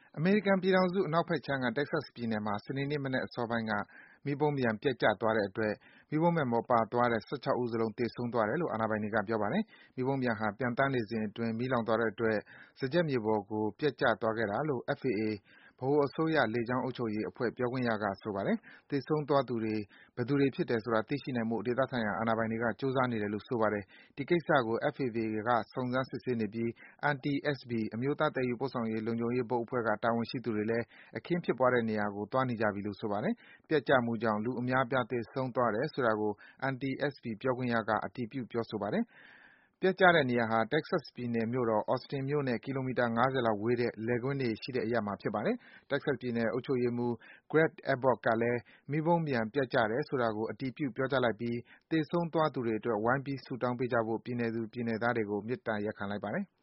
အမေရိကန်ပြည်ထောင်စု အနောက်ဘက်ခြမ်းက Texas ပြည်နယ်မှာ စနေနေ့မနက်အစောပိုင်းက မီးပုံပျံ ပျက်ကျသွားတဲ့အတွက် မီးပုံပျံပေါ်ပါသွားတဲ့ ၁၆ ဦးစလုံး သေဆုံးသွားတယ်လို့ အာဏာပိုင်တွေက ပြောပါတယ်။ မီးပုံပျံဟာ ပျံသန်းနေစဉ်အတွင်း မီးလောင်သွားတဲ့အတွက် စားကျက်မြေပေါ်ကို ပျက်ကျသွားခဲ့တာလို့ FAA ဗဟိုအစိုးရ လေကြောင်းအုပ်ချုပ်ရေးအဖွဲ့ ပြောခွင့်ရက ဆိုပါတယ်။ သေဆုံးသွားသူတွေ ဘယ်သူတွေဖြစ်တယ်ဆိုတာ သိရှိနိုင်ဖို့ ဒေသဆိုင်ရာ အာဏာပိုင်တွေက ကြိုးစားနေတယ်လို့ ဆိုပါတယ်။ ဒီကိစ္စကို FAA က စုံစမ်း စစ်ဆေးနေပြီး NTSB အမျိုးသား သယ်ယူပို့ဆောင်ရေး လုံခြုံရေးဘုတ်အဖွဲ့က တာဝန်ရှိသူတွေလည်း အခင်းဖြစ်ပွားတဲ့နေရာကို သွားနေကြပြီလို့ ဆိုပါတယ်။ ပျက်ကျမှုကြောင့် လူအများအပြား သေဆုံးသွားတယ်ဆိုတာကို NTSB ပြောခွင့်ရက အတည်ပြု ပြောဆိုပါတယ်။ ပျက်ကျတဲ့နေရာဟာ Texas ပြည်နယ်မြို့တော် Austin မြို့နဲ့ ကီလိုမီတာ ၅၀ လောက်ဝေးတဲ့ လယ်ကွင်းတွေရှိတဲ့အရပ်မှာ ဖြစ်ပါတယ်။ Texas ပြည်နယ် အုပ်ချုပ်ရေးမှူး Greg Abbott ကလည်း မီးပုံပျံ ပျက်ကျတယ်ဆိုတာကို အတည်ပြု ပြောကြားလိုက်ပြီး သေဆုံးသွားသူတွေအတွက် ဝိုင်းပြီး ဆုတောင်းပေးကြဖို့ ပြည်နယ်သူ ပြည်နယ်သားတွေကို မေတ္တာရပ်ခံလိုက်ပါတယ်။